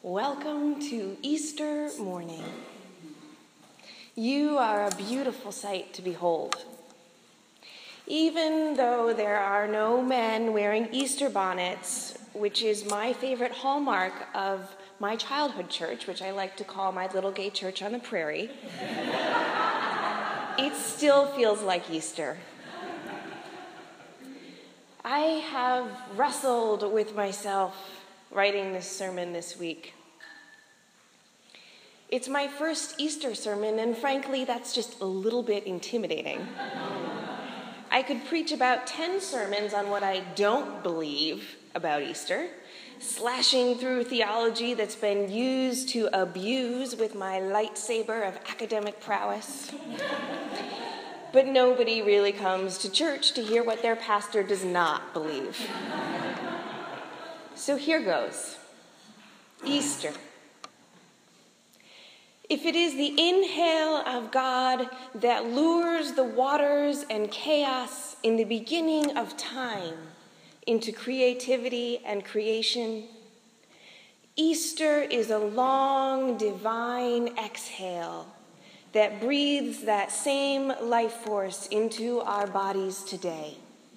Welcome to Easter morning. You are a beautiful sight to behold. Even though there are no men wearing Easter bonnets, which is my favorite hallmark of my childhood church, which I like to call my little gay church on the prairie, it still feels like Easter. I have wrestled with myself writing this sermon this week. It's my first Easter sermon, and frankly, that's just a little bit intimidating. I could preach about 10 sermons on what I don't believe about Easter, slashing through theology that's been used to abuse with my lightsaber of academic prowess. But nobody really comes to church to hear what their pastor does not believe. So here goes. Easter. If it is the inhale of God that lures the waters and chaos in the beginning of time into creativity and creation, Easter is a long divine exhale that breathes that same life force into our bodies today.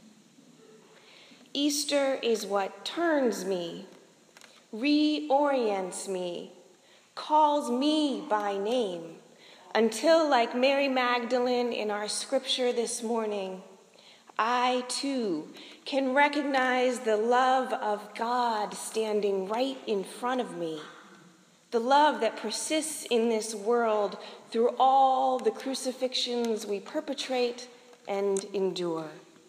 Easter is what turns me, reorients me, calls me by name, until, like Mary Magdalene in our scripture this morning, I too can recognize the love of God standing right in front of me, the love that persists in this world through all the crucifixions we perpetrate and endure.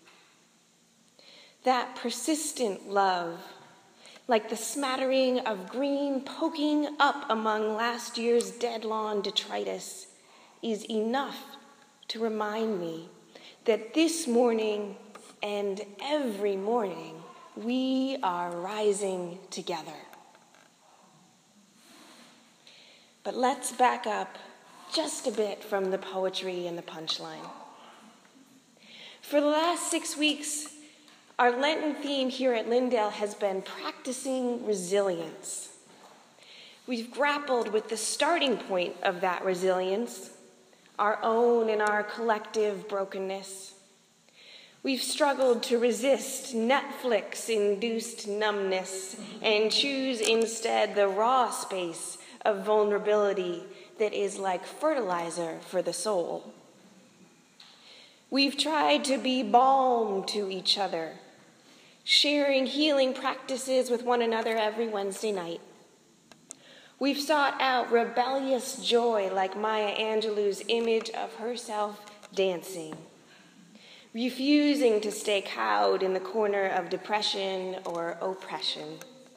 That persistent love, like the smattering of green poking up among last year's dead lawn detritus, is enough to remind me that this morning and every morning we are rising together. But let's back up just a bit from the poetry and the punchline. For the last 6 weeks, our Lenten theme here at Lyndale has been practicing resilience. We've grappled with the starting point of that resilience, our own and our collective brokenness. We've struggled to resist Netflix-induced numbness and choose instead the raw space of vulnerability that is like fertilizer for the soul. We've tried to be balm to each other, sharing healing practices with one another every Wednesday night. We've sought out rebellious joy like Maya Angelou's image of herself dancing, refusing to stay cowed in the corner of depression or oppression.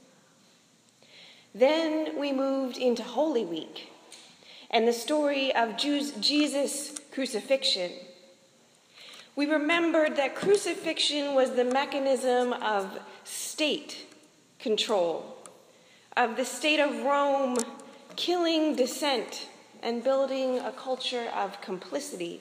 Then we moved into Holy Week and the story of Jesus' crucifixion. We remembered that crucifixion was the mechanism of state control, of the state of Rome killing dissent and building a culture of complicity.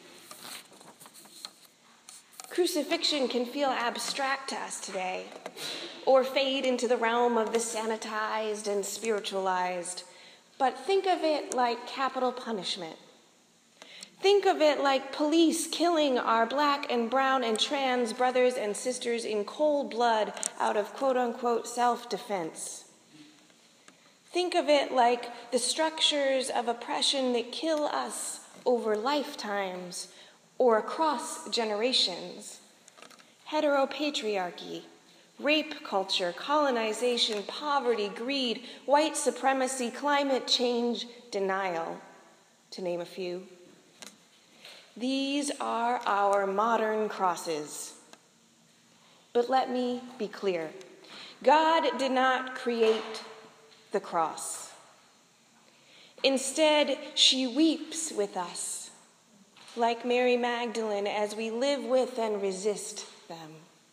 Crucifixion can feel abstract to us today, or fade into the realm of the sanitized and spiritualized, but think of it like capital punishment. Think of it like police killing our black and brown and trans brothers and sisters in cold blood out of quote-unquote self-defense. Think of it like the structures of oppression that kill us over lifetimes or across generations. Heteropatriarchy, rape culture, colonization, poverty, greed, white supremacy, climate change, denial, to name a few. These are our modern crosses. But let me be clear. God did not create the cross. Instead, she weeps with us, like Mary Magdalene, as we live with and resist them.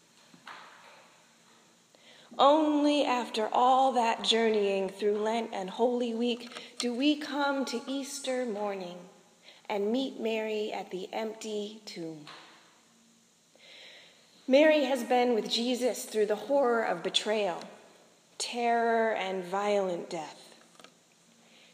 Only after all that journeying through Lent and Holy Week do we come to Easter morning and meet Mary at the empty tomb. Mary has been with Jesus through the horror of betrayal, terror, and violent death.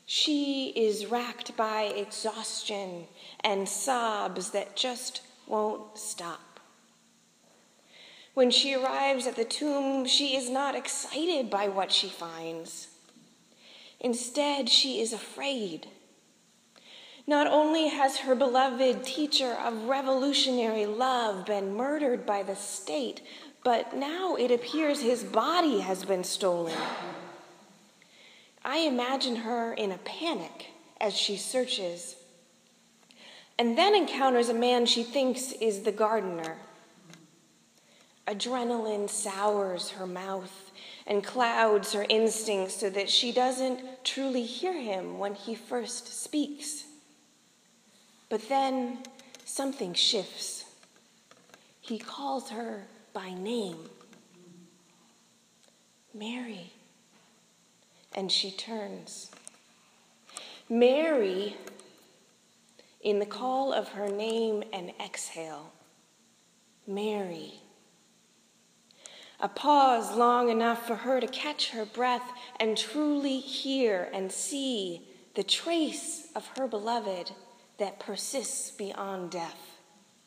She is racked by exhaustion and sobs that just won't stop. When she arrives at the tomb, she is not excited by what she finds. Instead, she is afraid. Not only has her beloved teacher of revolutionary love been murdered by the state, but now it appears his body has been stolen. I imagine her in a panic as she searches, and then encounters a man she thinks is the gardener. Adrenaline sours her mouth and clouds her instincts so that she doesn't truly hear him when he first speaks. But then something shifts. He calls her by name. Mary. And she turns. Mary, in the call of her name and exhale. Mary. A pause long enough for her to catch her breath and truly hear and see the trace of her beloved that persists beyond death.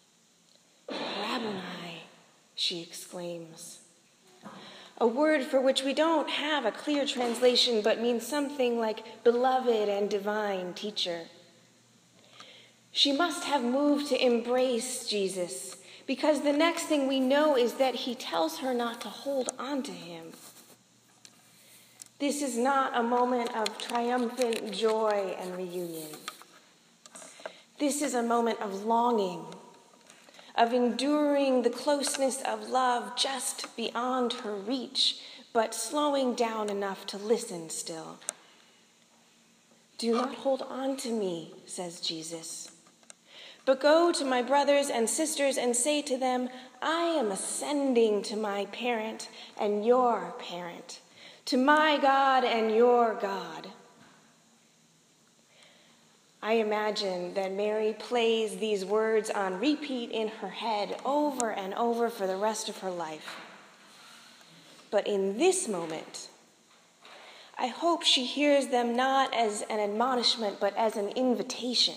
Rabboni, she exclaims. A word for which we don't have a clear translation, but means something like beloved and divine teacher. She must have moved to embrace Jesus, because the next thing we know is that he tells her not to hold on to him. This is not a moment of triumphant joy and reunion. This is a moment of longing, of enduring the closeness of love just beyond her reach, but slowing down enough to listen still. Do not hold on to me, says Jesus, but go to my brothers and sisters and say to them, I am ascending to my parent and your parent, to my God and your God. I imagine that Mary plays these words on repeat in her head over and over for the rest of her life. But in this moment, I hope she hears them not as an admonishment, but as an invitation.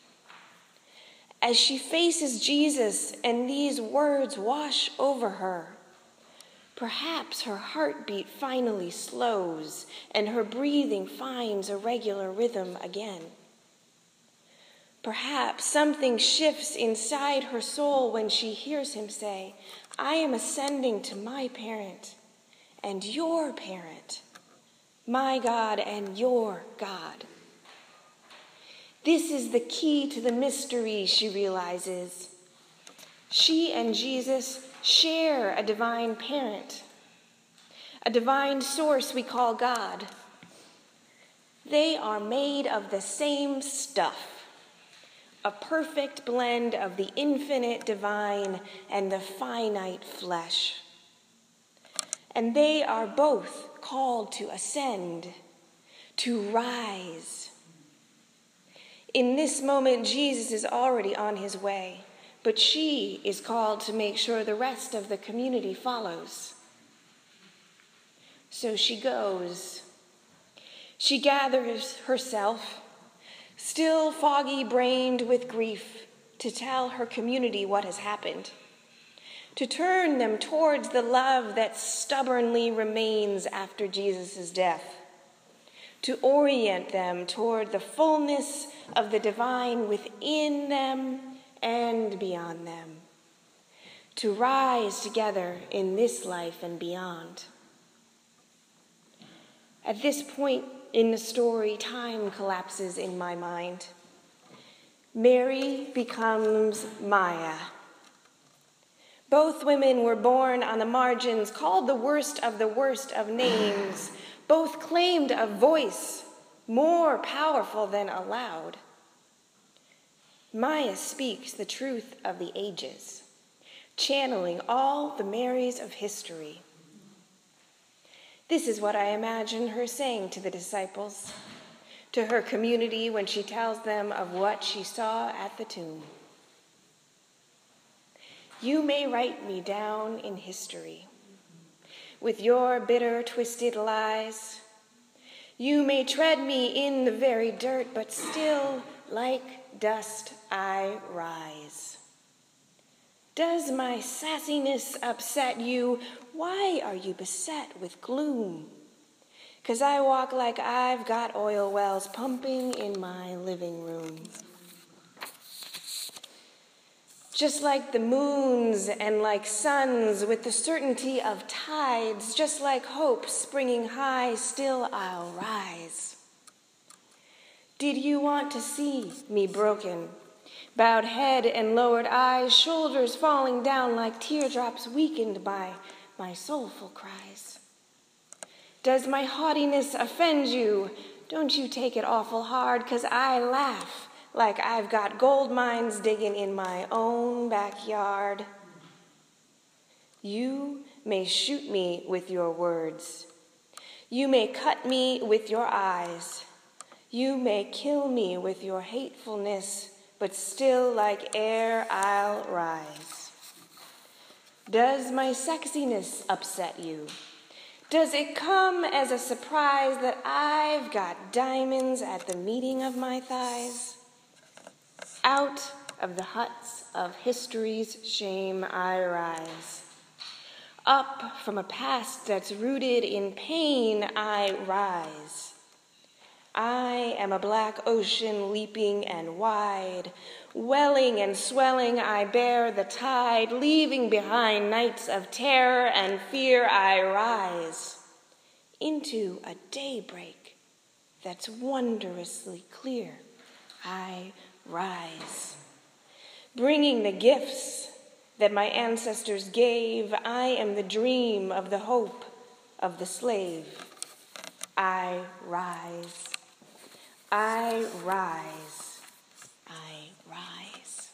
As she faces Jesus and these words wash over her, perhaps her heartbeat finally slows and her breathing finds a regular rhythm again. Perhaps something shifts inside her soul when she hears him say, I am ascending to my parent and your parent, my God and your God. This is the key to the mystery, she realizes. She and Jesus share a divine parent, a divine source we call God. They are made of the same stuff. A perfect blend of the infinite divine and the finite flesh. And they are both called to ascend, to rise. In this moment, Jesus is already on his way, but she is called to make sure the rest of the community follows. So she goes. She gathers herself, still foggy-brained with grief, to tell her community what has happened, to turn them towards the love that stubbornly remains after Jesus' death, to orient them toward the fullness of the divine within them and beyond them, to rise together in this life and beyond. At this point in the story, time collapses in my mind. Mary becomes Maya. Both women were born on the margins, called the worst of names. Both claimed a voice more powerful than aloud. Maya speaks the truth of the ages, channeling all the Marys of history. This is what I imagine her saying to the disciples, to her community when she tells them of what she saw at the tomb. You may write me down in history with your bitter, twisted lies. You may tread me in the very dirt, but still, like dust, I rise. Does my sassiness upset you? Why are you beset with gloom? 'Cause I walk like I've got oil wells pumping in my living room. Just like the moons and like suns with the certainty of tides, just like hope springing high, still I'll rise. Did you want to see me broken? Bowed head and lowered eyes, shoulders falling down like teardrops weakened by my soulful cries. Does my haughtiness offend you? Don't you take it awful hard, 'cause I laugh like I've got gold mines digging in my own backyard. You may shoot me with your words. You may cut me with your eyes. You may kill me with your hatefulness, but still like air I'll rise. Does my sexiness upset you? Does it come as a surprise that I've got diamonds at the meeting of my thighs? Out of the huts of history's shame I rise. Up from a past that's rooted in pain I rise. I am a black ocean leaping and wide. Welling and swelling I bear the tide. Leaving behind nights of terror and fear I rise. Into a daybreak that's wondrously clear I rise. Bringing the gifts that my ancestors gave, I am the dream of the hope of the slave. I rise. I rise. I rise.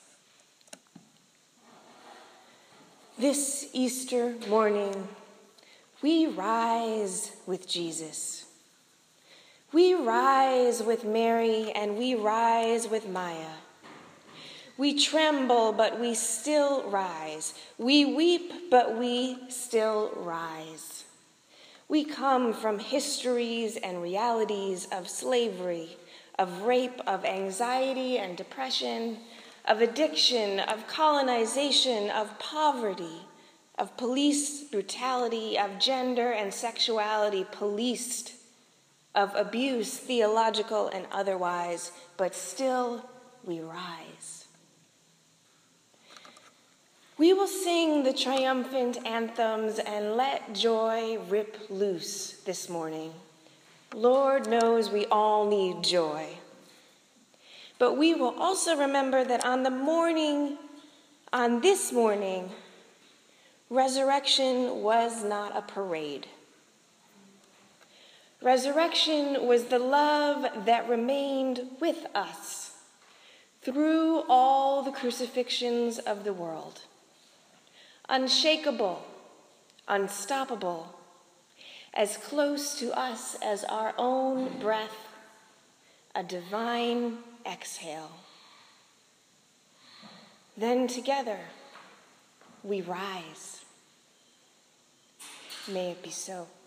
This Easter morning, we rise with Jesus. We rise with Mary and we rise with Maya. We tremble, but we still rise. We weep, but we still rise. We come from histories and realities of slavery, of rape, of anxiety and depression, of addiction, of colonization, of poverty, of police brutality, of gender and sexuality policed, of abuse, theological and otherwise, but still we rise. We will sing the triumphant anthems and let joy rip loose this morning. Lord knows we all need joy. But we will also remember that on this morning, resurrection was not a parade. Resurrection was the love that remained with us through all the crucifixions of the world. Unshakable, unstoppable, as close to us as our own breath, a divine exhale. Then together we rise. May it be so.